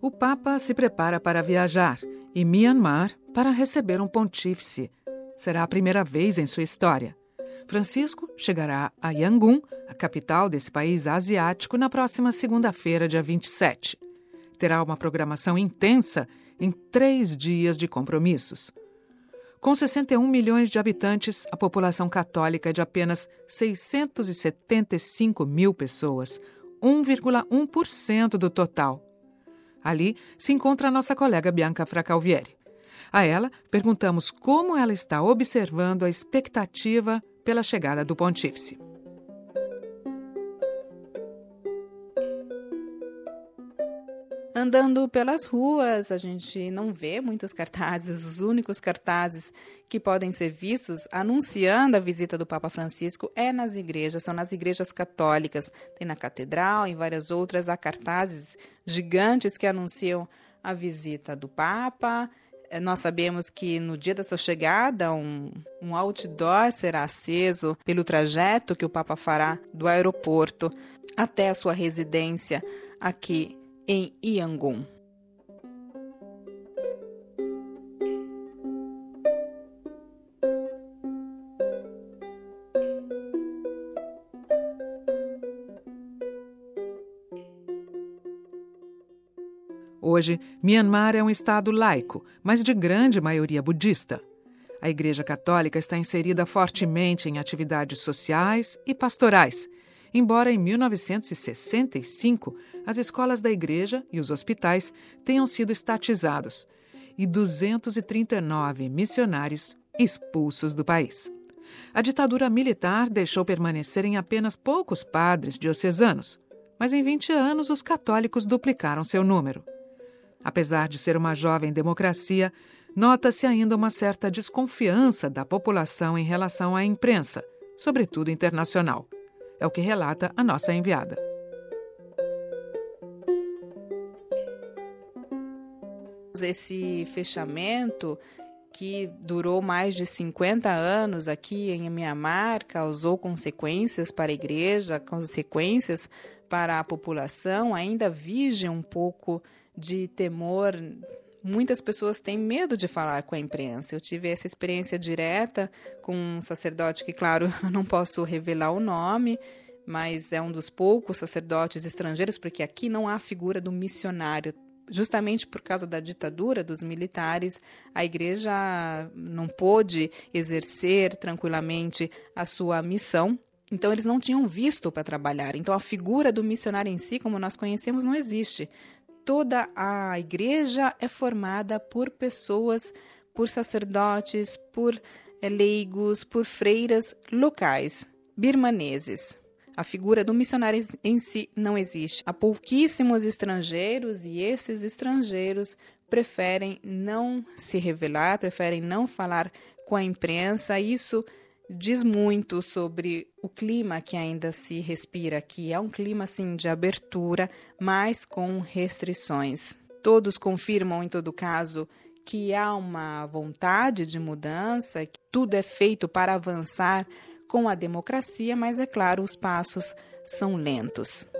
O Papa se prepara para viajar e Myanmar para receber um pontífice. Será a primeira vez em sua história. Francisco chegará a Yangon, a capital desse país asiático, na próxima segunda-feira, dia 27. Terá uma programação intensa em 3 dias de compromissos. Com 61 milhões de habitantes, a população católica é de apenas 675 mil pessoas, 1,1% do total. Ali se encontra a nossa colega Bianca Fracalvieri. A ela, perguntamos como ela está observando a expectativa pela chegada do pontífice. Andando pelas ruas, a gente não vê muitos cartazes. Os únicos cartazes que podem ser vistos anunciando a visita do Papa Francisco é nas igrejas, são nas igrejas católicas. Tem na catedral, em várias outras, há cartazes gigantes que anunciam a visita do Papa. Nós sabemos que no dia da sua chegada, um outdoor será aceso pelo trajeto que o Papa fará do aeroporto até a sua residência aqui em Yangon. Hoje, Myanmar é um estado laico, mas de grande maioria budista. A Igreja Católica está inserida fortemente em atividades sociais e pastorais, embora em 1965 as escolas da Igreja e os hospitais tenham sido estatizados e 239 missionários expulsos do país. A ditadura militar deixou permanecerem apenas poucos padres diocesanos, mas em 20 anos os católicos duplicaram seu número. Apesar de ser uma jovem democracia, nota-se ainda uma certa desconfiança da população em relação à imprensa, sobretudo internacional. É o que relata a nossa enviada. Esse fechamento, que durou mais de 50 anos aqui em Myanmar, causou consequências para a igreja, consequências para a população, ainda vige um pouco de temor. Muitas pessoas têm medo de falar com a imprensa. Eu tive essa experiência direta com um sacerdote que, claro, eu não posso revelar o nome, mas é um dos poucos sacerdotes estrangeiros, porque aqui não há figura do missionário. Justamente por causa da ditadura dos militares, a igreja não pôde exercer tranquilamente a sua missão. Então, eles não tinham visto para trabalhar. Então, a figura do missionário em si, como nós conhecemos, não existe. Toda a igreja é formada por pessoas, por sacerdotes, por leigos, por freiras locais, birmaneses. A figura do missionário em si não existe. Há pouquíssimos estrangeiros e esses estrangeiros preferem não se revelar, preferem não falar com a imprensa. Isso diz muito sobre o clima que ainda se respira aqui. É um clima, assim, de abertura, mas com restrições. Todos confirmam, em todo caso, que há uma vontade de mudança, que tudo é feito para avançar com a democracia, mas, é claro, os passos são lentos.